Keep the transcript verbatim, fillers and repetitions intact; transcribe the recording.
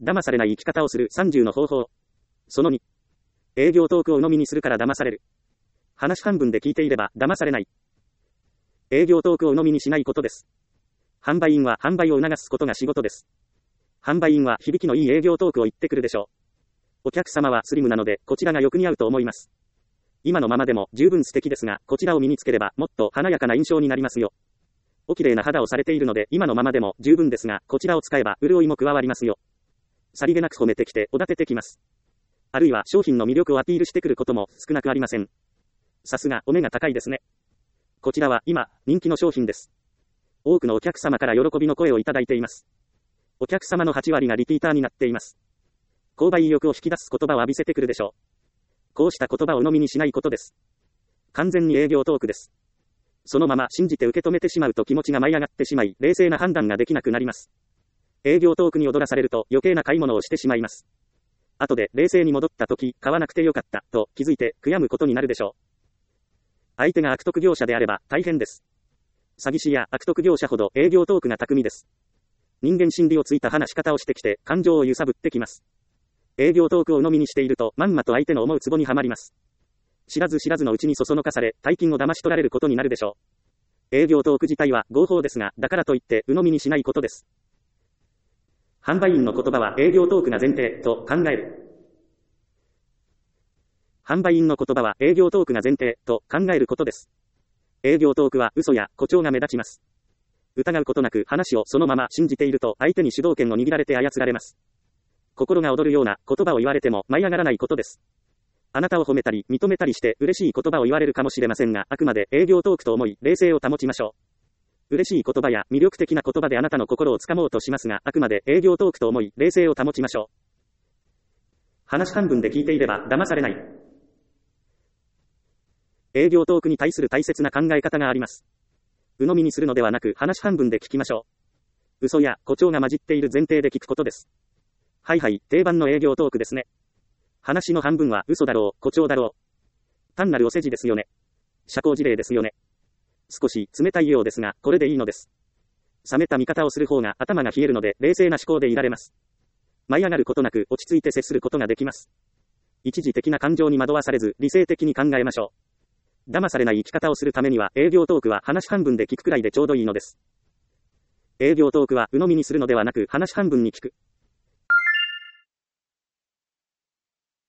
騙されない生き方をするさんじゅうの方法。そのに。営業トークを鵜呑みにするから騙される。話半分で聞いていれば騙されない。営業トークを鵜呑みにしないことです。販売員は販売を促すことが仕事です。販売員は響きのいい営業トークを言ってくるでしょう。お客様はスリムなので、こちらがよく似合うと思います。今のままでも十分素敵ですが、こちらを身につければもっと華やかな印象になりますよ。お綺麗な肌をされているので、今のままでも十分ですが、こちらを使えば潤いも加わりますよ。さりげなく褒めてきておだててきます。あるいは商品の魅力をアピールしてくることも少なくありません。さすがお目が高いですね。こちらは今、人気の商品です。多くのお客様から喜びの声をいただいています。お客様のはちわりがリピーターになっています。購買意欲を引き出す言葉を浴びせてくるでしょう。こうした言葉を鵜呑みにしないことです。完全に営業トークです。そのまま信じて受け止めてしまうと気持ちが舞い上がってしまい、冷静な判断ができなくなります。営業トークに踊らされると余計な買い物をしてしまいます。後で冷静に戻った時、買わなくてよかった、と気づいて悔やむことになるでしょう。相手が悪徳業者であれば大変です。詐欺師や悪徳業者ほど営業トークが巧みです。人間心理をついた話し方をしてきて感情を揺さぶってきます。営業トークを鵜呑みにしているとまんまと相手の思うツボにはまります。知らず知らずのうちにそそのかされ、大金を騙し取られることになるでしょう。営業トーク自体は合法ですが、だからといって鵜呑みにしないことです。販売員の言葉は営業トークが前提と考える。販売員の言葉は営業トークが前提と考えることです。営業トークは嘘や誇張が目立ちます。疑うことなく話をそのまま信じていると相手に主導権を握られて操られます。心が躍るような言葉を言われても舞い上がらないことです。あなたを褒めたり認めたりして嬉しい言葉を言われるかもしれませんが、あくまで営業トークと思い冷静を保ちましょう。嬉しい言葉や魅力的な言葉であなたの心をつかもうとしますが、あくまで営業トークと思い冷静を保ちましょう。話半分で聞いていれば騙されない。営業トークに対する大切な考え方があります。鵜呑みにするのではなく話半分で聞きましょう。嘘や誇張が混じっている前提で聞くことです。はいはい、定番の営業トークですね。話の半分は嘘だろう、誇張だろう。単なるお世辞ですよね。社交辞令ですよね。少し冷たいようですが、これでいいのです。冷めた見方をする方が頭が冷えるので、冷静な思考でいられます。舞い上がることなく落ち着いて接することができます。一時的な感情に惑わされず、理性的に考えましょう。騙されない生き方をするためには、営業トークは話半分で聞くくらいでちょうどいいのです。営業トークは鵜呑みにするのではなく、話半分に聞く。